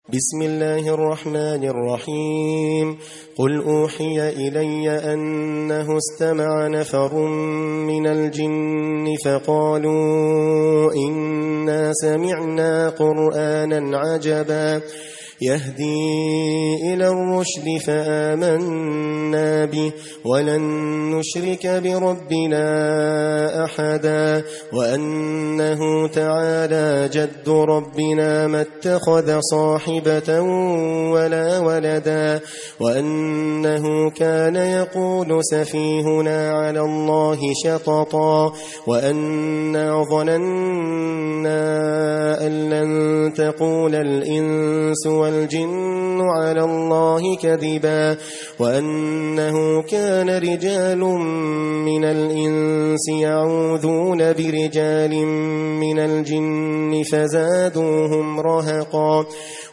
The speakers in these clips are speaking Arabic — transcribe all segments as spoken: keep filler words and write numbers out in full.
بسم الله الرحمن الرحيم قل أوحي إلي أنه استمع نفر من الجن فقالوا إنا سمعنا قرآنا عجبا يهدي إلى الرشد فآمنا به ولن نشرك بربنا أحدا وأنه تعالى جد ربنا ما اتخذ صاحبة ولا ولدا وأنه كان يقول سفيهنا على الله شططا وأنا ظننا أن لن تقول الإنس والجن على الله كذبا وأنه كان رجال من الإنس يعوذون برجال من الجن فزادوهم رهقا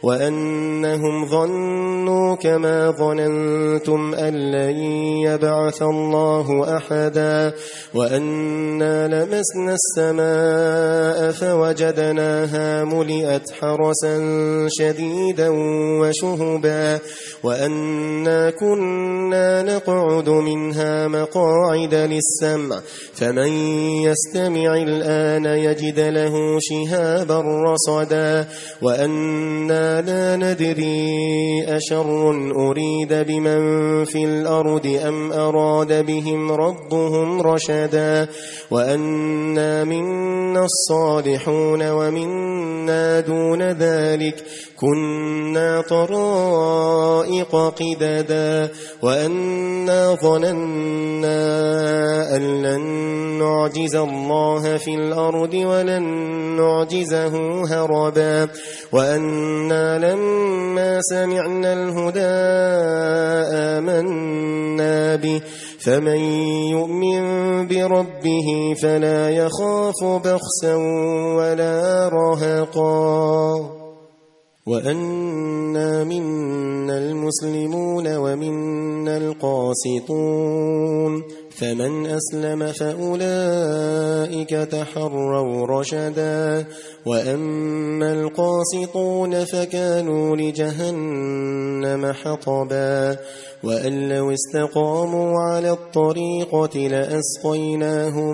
وأنهم ظنوا كما ظننتم أن لن يبعث الله أحدا وأنا لمسنا السماء فوجدناها ملئت حرسا شديدا وشهبا وأنا كنا نقعد منها مقاعد للسمع فمن يستمع الآن يجد له شهابا رصدا وأنا لا ندري أشر أريد بمن في الأرض أم أراد بهم ربهم رشدا وأنا منا الصالحون ومنا دون ذلك كنا طرائق قددا وأنا ظننا أن لن نعجز الله في الأرض ولن نعجزه هربا وأنا لما سمعنا الهدى آمنا به فمن يؤمن بربه فلا يخاف بخسا ولا رهقا وأنا منا المسلمون ومنا القاسطون فمن أسلم فأولئك تحروا رشدا وأما القاسطون فكانوا لجهنم حطبا وأن لو استقاموا على الطريقة لأسقيناهم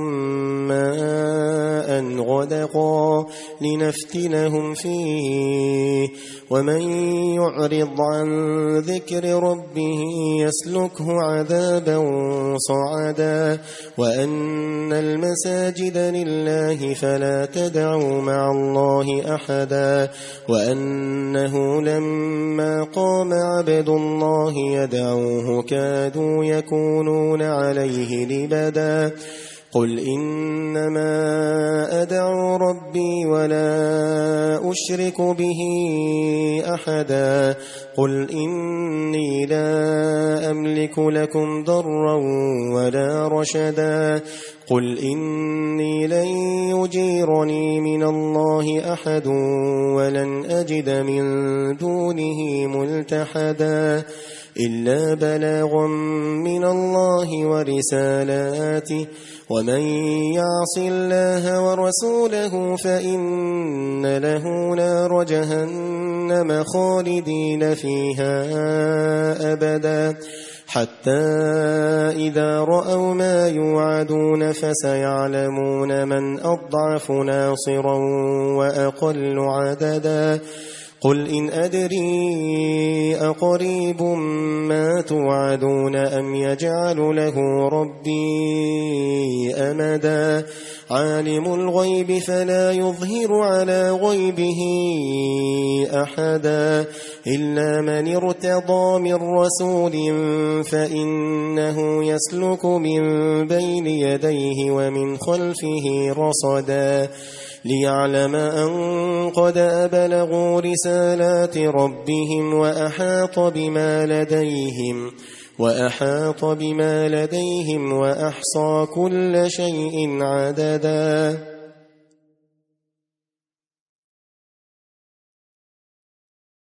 ماء غدقا لنفتنهم فيه ومن يعرض عن ذكر ربه يسلكه عذابا صعدا وأن المساجد لله فلا تدعوا مع الله أحدا وأنه لما قام عبد الله يدعوه كادوا يكونون عليه لبدا قل إنما أدعو ربي ولا أشرك به أحدا قل إني لا أملك لكم ضرا ولا رشدا قل إني لن يجيرني من الله أحد ولن أجد من دونه ملتحدا إلا بلاغا من الله ورسالاته ومن يعص الله ورسوله فإن له نار جهنم خالدين فيها أبدا حتى إذا رأوا ما يوعدون فسيعلمون من أضعف ناصرا وأقل عددا قل إن أدري أقريب ما توعدون أم يجعل له ربي أمدا عالم الغيب فلا يظهر على غيبه أحدا إلا من ارتضى من رسول فإنه يسلك من بين يديه ومن خلفه رصدا ليعلم أن قد أبلغوا رسالات ربهم وأحاط بما لديهم وأحاط بما لديهم وأحصى كل شيء عددا